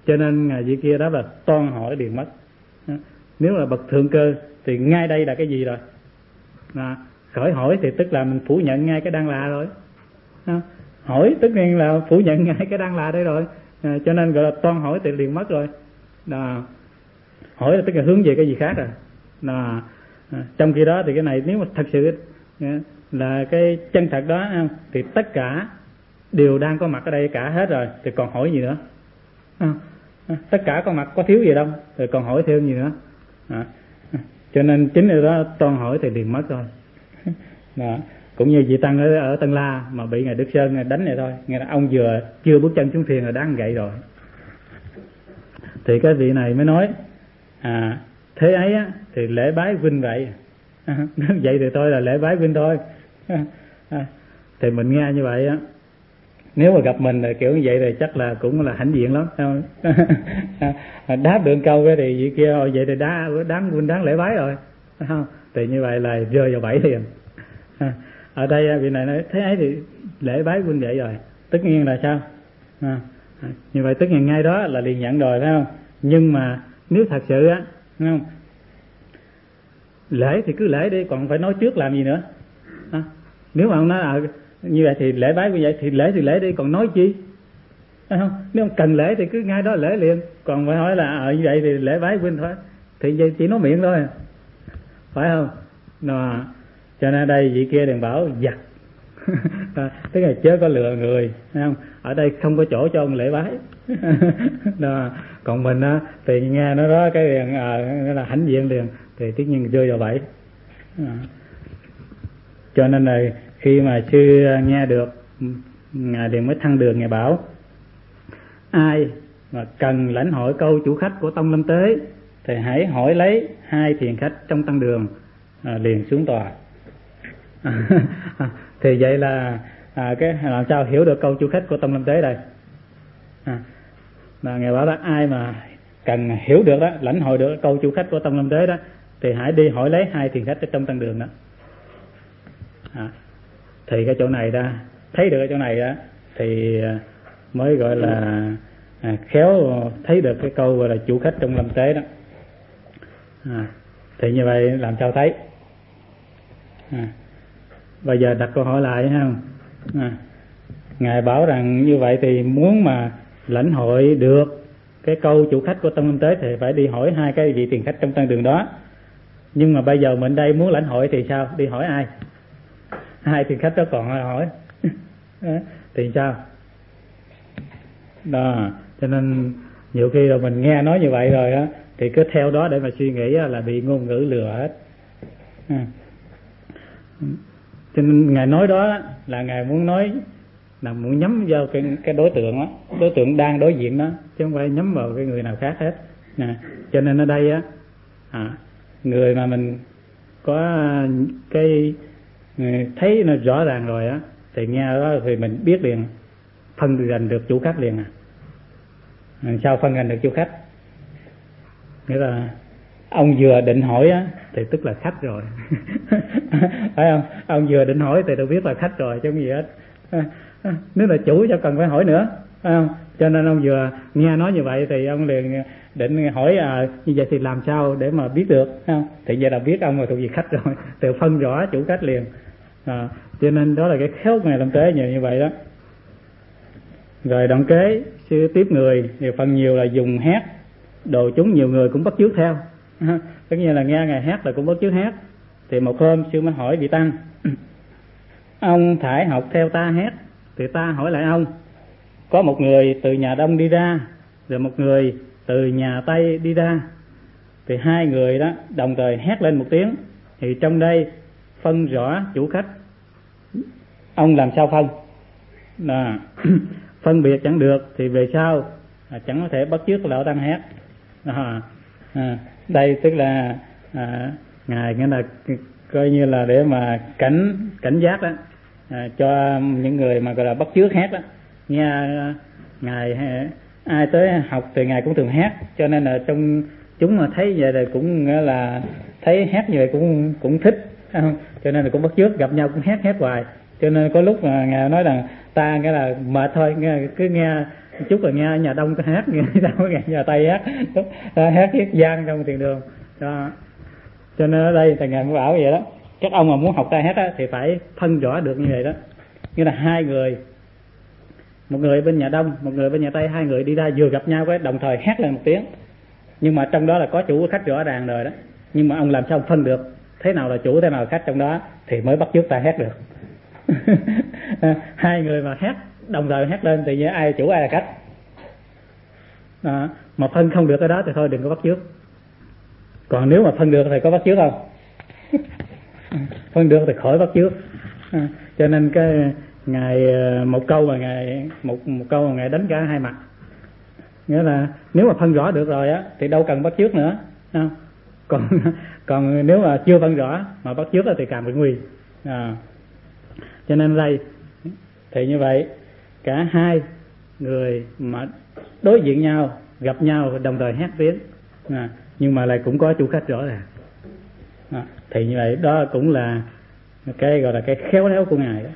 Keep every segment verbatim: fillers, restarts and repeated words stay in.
cho nên ngài vị kia đó là toan hỏi liền mất. Nếu là bậc thượng cơ thì ngay đây là cái gì rồi? À, khởi hỏi thì tức là mình phủ nhận ngay cái đang là rồi. À, hỏi tất nhiên là phủ nhận ngay cái đang là đây rồi. À, cho nên gọi là toan hỏi thì liền mất rồi. À, hỏi là tức là hướng về cái gì khác rồi. À, à, trong khi đó thì cái này nếu mà thật sự là cái chân thật đó thì tất cả đều đang có mặt ở đây cả hết rồi, thì còn hỏi gì nữa? À, à, tất cả có mặt, có thiếu gì đâu, rồi còn hỏi thêm gì nữa? À, à, cho nên chính điều đó toan hỏi thì liền mất rồi. Đó. Cũng như vị tăng ở, ở Tân La mà bị ngài Đức Sơn đánh này thôi, nghe là ông vừa chưa bước chân xuống thuyền là đang gậy rồi. Thì cái vị này mới nói à, thế ấy á, thì lễ bái vinh vậy. À, vậy thì tôi là lễ bái vinh thôi. À, à, thì mình nghe như vậy á, nếu mà gặp mình là kiểu như vậy thì chắc là cũng là hãnh diện lắm. À, đáp được câu cái thì vị kia rồi vậy thì đá, đáng vinh đáng lễ bái rồi. Không? Thì như vậy là rơi vào bẫy liền. À, ở đây vị này nói thế ấy thì lễ bái vinh vậy rồi, tất nhiên là sao? À, à, như vậy tất nhiên ngay đó là liền nhận rồi, phải không? Nhưng mà nếu thật sự á, không, lễ thì cứ lễ đi, còn phải nói trước làm gì nữa? À, nếu mà ông nói à, như vậy thì lễ bái như vậy thì lễ thì lễ đi, còn nói chi? Phải không? Nếu ông cần lễ thì cứ ngay đó lễ liền, còn phải hỏi là à, như vậy thì lễ bái vinh thôi, thì vậy chỉ nói miệng thôi, phải không? Nó, cho nên đây vị kia đừng bảo giặt. À, tức là chớ có lừa người, thấy không? Ở đây không có chỗ cho ông lễ bái. Đó. Còn mình á thì nghe nó đó cái liền à, là hãnh diện liền, thì tất nhiên rơi vào bẫy. À. Cho nên là khi mà sư nghe được ngài liền mới thăng đường, ngài bảo ai mà cần lãnh hội câu chủ khách của tông Lâm Tế thì hãy hỏi lấy hai thiền khách trong tăng đường, à, liền xuống tòa. À, thì vậy là à, cái làm sao hiểu được câu chủ khách của tông Lâm Tế đây? À, là ngài bảo là ai mà cần hiểu được đó, lãnh hội được câu chủ khách của tông Lâm Tế đó thì hãy đi hỏi lấy hai thiền khách ở trong tăng đường đó. À, thì cái chỗ này đó, thấy được cái chỗ này đó thì mới gọi là à, khéo thấy được cái câu gọi là chủ khách trong lâm tế đó. À, thì như vậy làm sao thấy? À, bây giờ đặt câu hỏi lại ha. À, ngài bảo rằng như vậy thì muốn mà lãnh hội được cái câu chủ khách của tông lâm tế thì phải đi hỏi hai cái vị tiền khách trong tăng đường đó. Nhưng mà bây giờ mình đây muốn lãnh hội thì sao? Đi hỏi ai? Hai tiền khách đó còn hỏi thì sao? Đó, cho nên nhiều khi là mình nghe nói như vậy rồi á thì cứ theo đó để mà suy nghĩ là bị ngôn ngữ lừa hết. À, cho nên ngài nói đó là ngài muốn nói là muốn nhắm vào cái, cái đối tượng đó, đối tượng đang đối diện đó, chứ không phải nhắm vào cái người nào khác hết. À, cho nên ở đây á, à, người mà mình có cái thấy nó rõ ràng rồi á thì nghe đó thì mình biết liền, phân rành được chủ khách liền. À, sao phân rành được chủ khách? Nghĩa là ông vừa định hỏi á thì tức là khách rồi. Phải không? Ông vừa định hỏi thì tôi biết là khách rồi chứ không gì hết. Nếu là chủ cho cần phải hỏi nữa, phải không? Cho nên ông vừa nghe nói như vậy thì ông liền định hỏi à, như vậy thì làm sao để mà biết được, phải không? Thì vậy là biết ông là thuộc về khách rồi, từ phân rõ chủ khách liền. À, cho nên đó là cái khéo của ngài Lâm Tế nhiều như vậy đó. Rồi đoạn kế sư tiếp người thì phần nhiều là dùng hát, đồ chúng nhiều người cũng bắt chước theo. À, tất nhiên là nghe ngài hát là cũng bắt chước hát. Thì một hôm sư mới hỏi vị tăng: ông thải học theo ta hát, thì ta hỏi lại ông, có một người từ nhà Đông đi ra, rồi một người từ nhà Tây đi ra, thì hai người đó đồng thời hét lên một tiếng, thì trong đây phân rõ chủ khách, ông làm sao phân? À, phân biệt chẳng được thì về sau à, chẳng có thể bắt chước lão tăng hét. À, à, đây tức là à, ngài nghĩa là coi như là để mà cảnh cảnh giác đó, à, cho những người mà gọi là bắt chước hát đó. Nghe ngài ai tới học thì ngài cũng thường hát, cho nên là trong chúng mà thấy vậy thì cũng là thấy hát như vậy cũng cũng thích, không? Cho nên là cũng bắt chước, gặp nhau cũng hát hát hoài. Cho nên có lúc mà ngài nói rằng ta nghĩa là mệt thôi, nghe, cứ nghe chút rồi nghe nhà Đông có hát, nghe sao nghe nhà Tây hát hát viết gian trong thiền đường đó. Cho nên ở đây thầy ngài mới bảo vậy đó, các ông mà muốn học ta hát á, thì phải phân rõ được như vậy đó, như là hai người, một người bên nhà Đông, một người bên nhà Tây, hai người đi ra vừa gặp nhau cái đồng thời hát lên một tiếng, nhưng mà trong đó là có chủ khách rõ ràng rồi đó, nhưng mà ông làm sao ông phân được thế nào là chủ thế nào là khách trong đó thì mới bắt chước ta hát được. Hai người mà hát đồng thời hát lên thì như ai là chủ ai là khách đó. Mà phân không được cái đó thì thôi đừng có bắt chước, còn nếu mà phân được thì có bắt chước không? Phân được thì khỏi bắt chước. À, cho nên cái ngài một câu mà ngài một một câu mà ngài đánh cả hai mặt, nghĩa là nếu mà phân rõ được rồi á thì đâu cần bắt chước nữa, không? Còn còn nếu mà chưa phân rõ mà bắt chước thì càng bị nguy. À, cho nên đây thì như vậy cả hai người mà đối diện nhau gặp nhau đồng thời hát tiếng, à, nhưng mà lại cũng có chủ khách rõ ràng. À, thì như vậy đó cũng là cái gọi là cái khéo léo của ngài đó.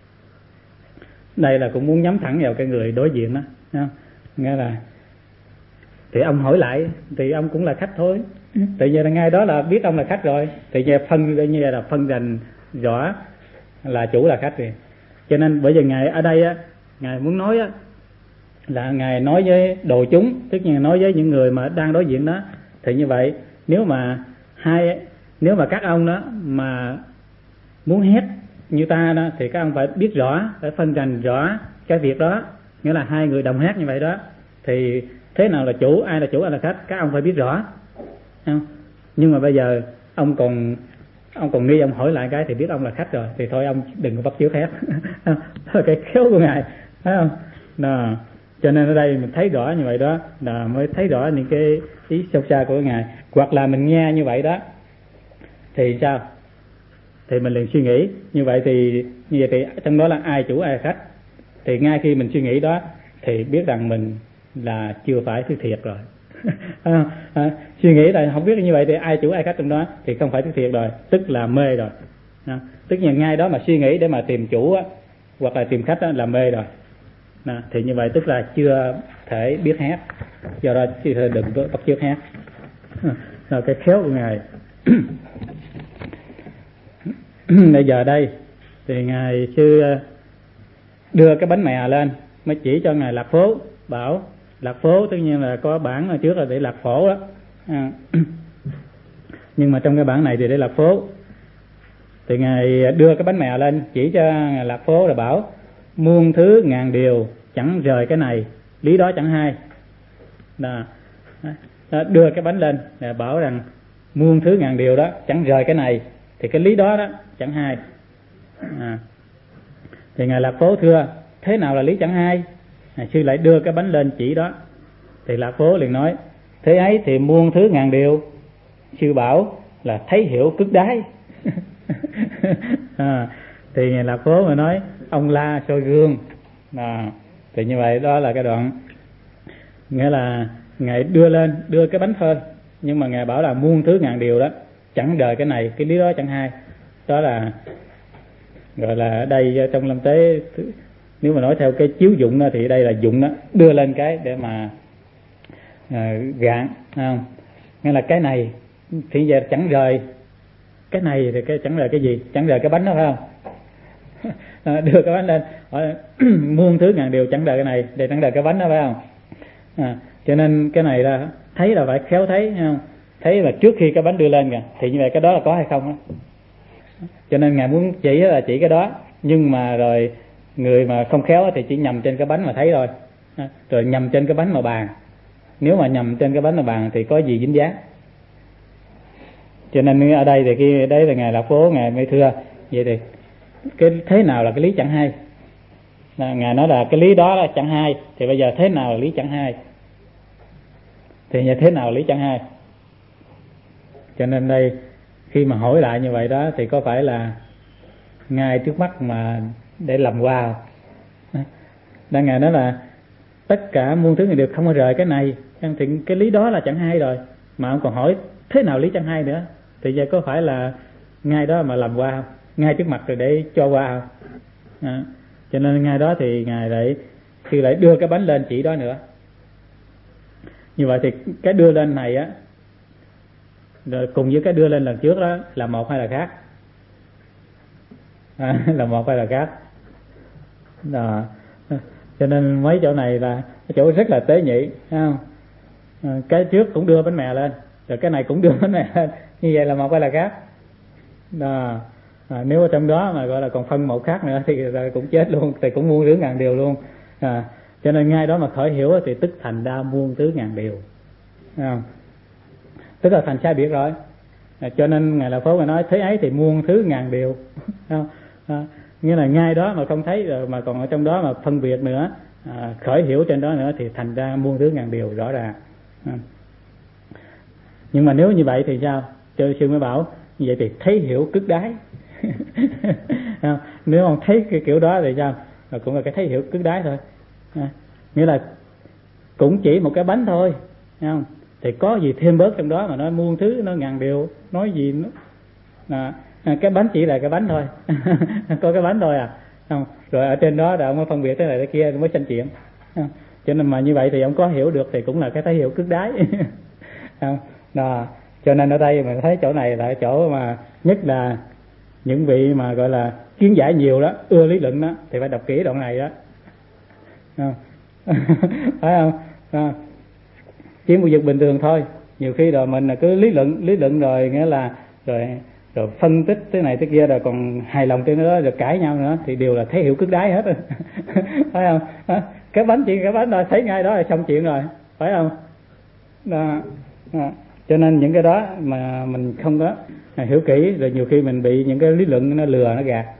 Đây là cũng muốn nhắm thẳng vào cái người đối diện đó, không? Nghĩa là thì ông hỏi lại thì ông cũng là khách thôi, tại vì là ngay đó là biết ông là khách rồi, thì như phân như là phân rành rõ là chủ là khách rồi. Cho nên bởi vì ngài ở đây á, ngài muốn nói á là ngài nói với đồ chúng, tức là nói với những người mà đang đối diện đó, thì như vậy nếu mà hai nếu mà các ông đó mà muốn hét như ta đó thì các ông phải biết rõ, phải phân rành rõ cái việc đó, nghĩa là hai người đồng hát như vậy đó thì thế nào là chủ, ai là chủ ai là khách, các ông phải biết rõ, không? Nhưng mà bây giờ ông còn ông còn nghi, ông hỏi lại cái thì biết ông là khách rồi thì thôi ông đừng có bắt chước hát. Đó là cái khéo của ngài, thấy không? Đó. Cho nên ở đây mình thấy rõ như vậy đó là mới thấy rõ những cái ý sâu xa của ngài. Hoặc là mình nghe như vậy đó thì sao? Thì mình liền suy nghĩ như vậy thì như vậy thì trong đó là ai chủ ai là khách, thì ngay khi mình suy nghĩ đó thì biết rằng mình là chưa phải thứ thiệt rồi. à, à, suy nghĩ là không biết như vậy thì ai chủ ai khách trong đó thì không phải thứ thiệt rồi, tức là mê rồi. À, tức là ngay đó mà suy nghĩ để mà tìm chủ á, hoặc là tìm khách á, là mê rồi. À, thì như vậy tức là chưa thể biết hát, do đó đừng có bắt chước hát. À, cái khéo của ngài. Bây giờ đây thì ngài sư đưa cái bánh mè lên, mới chỉ cho ngài lạc phố, bảo lạc phố tất nhiên là có bản ở trước là để lạc phổ đó, à. Nhưng mà trong cái bản này thì để lạc phố. Thì ngài đưa cái bánh mè lên chỉ cho ngài lạc phố là bảo muôn thứ ngàn điều chẳng rời cái này, lý đó chẳng hai. Đó. Đó, đưa cái bánh lên để bảo rằng muôn thứ ngàn điều đó chẳng rời cái này, thì cái lý đó đó chẳng hai. À. Thì ngài lạc phố thưa thế nào là lý chẳng hai? Ngài sư lại đưa cái bánh lên chỉ đó, thì lạc phố liền nói thế ấy thì muôn thứ ngàn điều. Sư bảo là thấy hiểu cức đái. À, thì ngài lạc phố mà nói ông la soi gương. À, thì như vậy đó là cái đoạn, nghĩa là ngài đưa lên đưa cái bánh thôi, nhưng mà ngài bảo là muôn thứ ngàn điều đó chẳng đời cái này, cái lý đó chẳng hai. Đó là gọi là ở đây trong lâm tế, nếu mà nói theo cái chiếu dụng đó thì đây là dụng đó, đưa lên cái để mà à, gạn, không? Nghĩa là cái này thì giờ chẳng rời cái này thì cái chẳng rời cái gì, chẳng rời cái bánh đó, phải không? À, đưa cái bánh lên hỏi, muôn thứ ngàn điều chẳng rời cái này để chẳng rời cái bánh đó, phải không? À, cho nên cái này là thấy là phải khéo thấy, không? Thấy là trước khi cái bánh đưa lên kìa, thì như vậy cái đó là có hay không đó. Cho nên ngài muốn chỉ là chỉ cái đó, nhưng mà rồi người mà không khéo thì chỉ nhầm trên cái bánh mà thấy thôi, à, rồi nhầm trên cái bánh mà bàn. Nếu mà nhầm trên cái bánh mà bàn thì có gì dính dáng. Cho nên ở đây thì cái đấy là ngài lạc phố ngài mới thưa vậy thì cái thế nào là cái lý chẳng hai? À, ngài nói là cái lý đó là chẳng hai, thì bây giờ thế nào là lý chẳng hai? Thì như thế nào là lý chẳng hai? Cho nên đây khi mà hỏi lại như vậy đó thì có phải là ngay trước mắt mà để làm qua không? Đang ngài nói là tất cả muôn thứ đều không có rời cái này, thì cái lý đó là chẳng hai rồi, mà ông còn hỏi thế nào lý chẳng hai nữa, thì giờ có phải là ngay đó mà làm qua không? Ngay trước mặt rồi để cho qua không? À, cho nên ngay đó thì ngài lại thì lại đưa cái bánh lên chỉ đó nữa. Như vậy thì cái đưa lên này á, rồi cùng với cái đưa lên lần trước đó là một hay là khác? À, là một hay là khác? Đó. Cho nên mấy chỗ này là cái chỗ rất là tế nhị, thấy không? À, cái trước cũng đưa bánh mè lên, rồi cái này cũng đưa bánh mè lên, như vậy là một hay là khác? Đó. À, nếu ở trong đó mà gọi là còn phân một khác nữa thì cũng chết luôn, thì cũng muôn thứ ngàn điều luôn. À, cho nên ngay đó mà khởi hiểu thì tức thành ra muôn thứ ngàn điều, à, tức là thành sai biệt rồi. À, cho nên ngài Là Phổ mà nói thế ấy thì muôn thứ ngàn điều. À, nghĩa là ngay đó mà không thấy rồi mà còn ở trong đó mà phân biệt nữa, à, khởi hiểu trên đó nữa thì thành ra muôn thứ ngàn điều rõ ràng. À. Nhưng mà nếu như vậy thì sao? Cho sư mới bảo như vậy thì thấy hiểu cực đái. À, nếu không thấy cái kiểu đó thì sao? Rồi cũng là cái thấy hiểu cực đái thôi. À, nghĩa là cũng chỉ một cái bánh thôi, thấy không? Thì có gì thêm bớt trong đó mà nói muôn thứ, nó ngàn điều, nói gì nữa. À, à, cái bánh chỉ là cái bánh thôi. Có cái bánh thôi à, không? Rồi ở trên đó là ông mới phân biệt thế này thế kia mới sanh chuyện. Không? Cho nên mà như vậy thì ông có hiểu được thì cũng là cái thấy hiểu cực đái. Không? Đó. Cho nên ở đây mình thấy chỗ này là chỗ mà nhất là những vị mà gọi là kiến giải nhiều đó, ưa lý luận đó thì phải đọc kỹ đoạn này đó. Không? Phải không? À, chỉ một việc bình thường thôi, nhiều khi rồi mình là cứ lý luận lý luận rồi nghĩa là rồi rồi phân tích thế này thế kia rồi còn hài lòng trên đó rồi cãi nhau nữa thì đều là thấy hiểu cực đái hết. Phải không? À, cái bánh chỉ cái bánh rồi thấy ngay đó là xong chuyện rồi, phải không? Đó. Đó. Cho nên những cái đó mà mình không có hiểu kỹ rồi nhiều khi mình bị những cái lý luận nó lừa nó gạt.